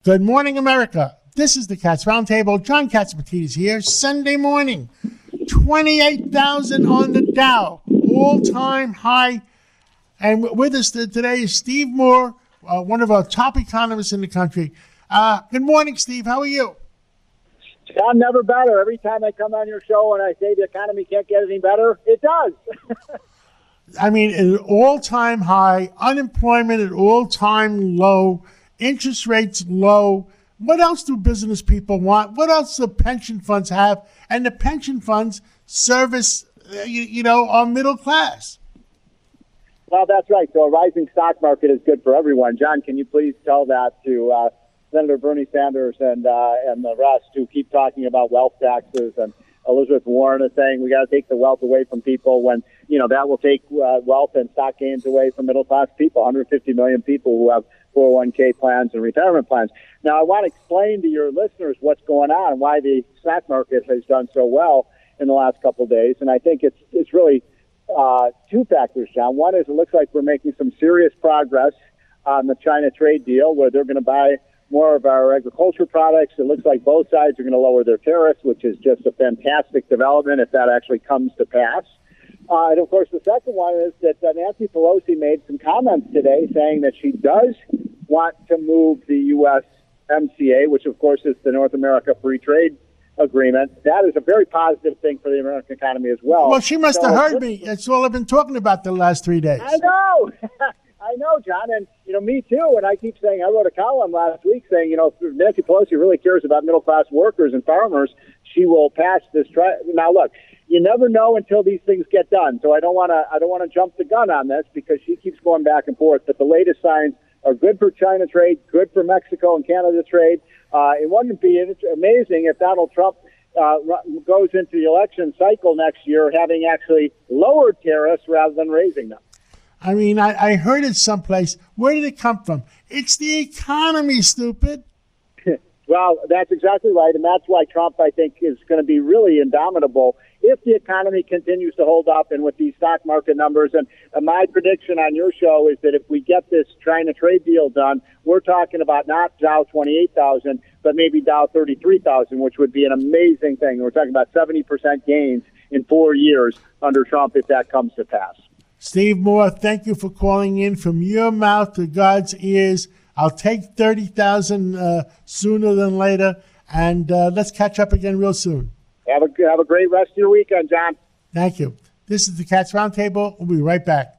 Good morning, America. This is the Cats Roundtable. John Catsimatidis here. Sunday morning, 28,000 on the Dow, all-time high. And with us today is Steve Moore, one of our top economists in the country. Good morning, Steve. How are you? John, never better. Every time I come on your show and I say the economy can't get any better, it does. I mean, at an all-time high, unemployment at all-time low, interest rates low. What else do business people want? What else do pension funds have? And the pension funds service, our middle class. Well, that's right. So a rising stock market is good for everyone. John, can you please tell that to Senator Bernie Sanders and the rest who keep talking about wealth taxes? And Elizabeth Warren is saying we got to take the wealth away from people when, that will take wealth and stock gains away from middle-class people, 150 million people who have 401k plans and retirement plans. Now, I want to explain to your listeners what's going on and why the stock market has done so well in the last couple of days. And I think it's really two factors, John. One is it looks like we're making some serious progress on the China trade deal where they're going to buy more of our agriculture products. It looks like both sides are going to lower their tariffs, which is just a fantastic development if that actually comes to pass. And, of course, the second one is that Nancy Pelosi made some comments today saying that she does want to move the USMCA, which, of course, is the North America Free Trade Agreement. That is a very positive thing for the American economy as well. Well, she must have heard me. That's all I've been talking about the last 3 days. I know. I know, John, and, me too. And I keep saying, I wrote a column last week saying, if Nancy Pelosi really cares about middle-class workers and farmers, she will pass this. Now, look, you never know until these things get done. So I don't want to jump the gun on this because she keeps going back and forth. But the latest signs are good for China trade, good for Mexico and Canada trade. It wouldn't be amazing if Donald Trump goes into the election cycle next year having actually lowered tariffs rather than raising them. I mean, I heard it someplace. Where did it come from? It's the economy, stupid. Well, that's exactly right, and that's why Trump, I think, is going to be really indomitable if the economy continues to hold up and with these stock market numbers. And my prediction on your show is that if we get this China trade deal done, we're talking about not Dow 28,000, but maybe Dow 33,000, which would be an amazing thing. We're talking about 70% gains in 4 years under Trump if that comes to pass. Steve Moore, thank you for calling in from your mouth to God's ears. I'll take 30,000 sooner than later, and let's catch up again real soon. Have a great rest of your weekend, John. Thank you. This is the Cats Roundtable. We'll be right back.